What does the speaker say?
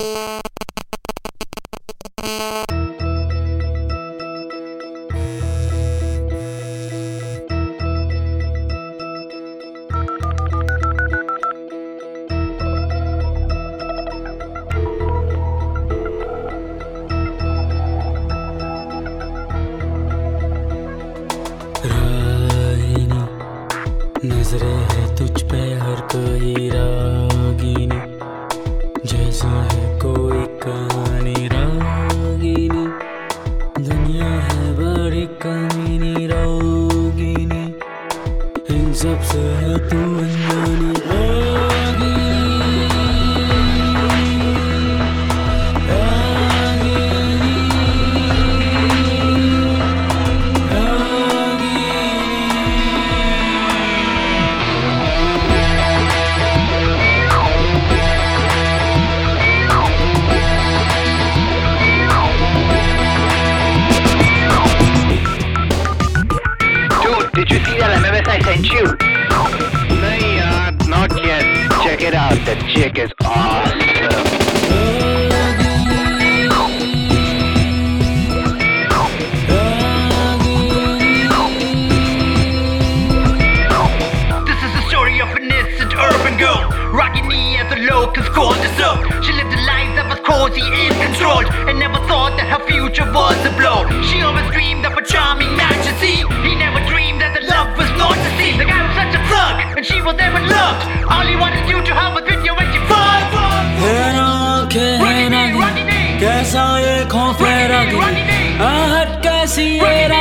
नजरें है तुझ पे हर कोई रागिनी, जैसा है कोई कहानी रागिनी। दुनिया है बड़ी कमीनी रागिनी, इन सब से है तू अनजानी Ragini. Did you see that MMS I sent you? Nahi yaar, not yet. Check it out, the chick is awesome. This is the story of an innocent urban girl, Ragini as the locals called her so. She lived a life that was cozy and controlled, and never thought that her future was a blow. She always dreamed of a charming man to see. He never dreamed that the love was not to see. The guy was such a thug, and she was never loved. All he wanted you to have was with you when she fucked. कैसा ये खौफ है रागिनी, आहट कैसी ये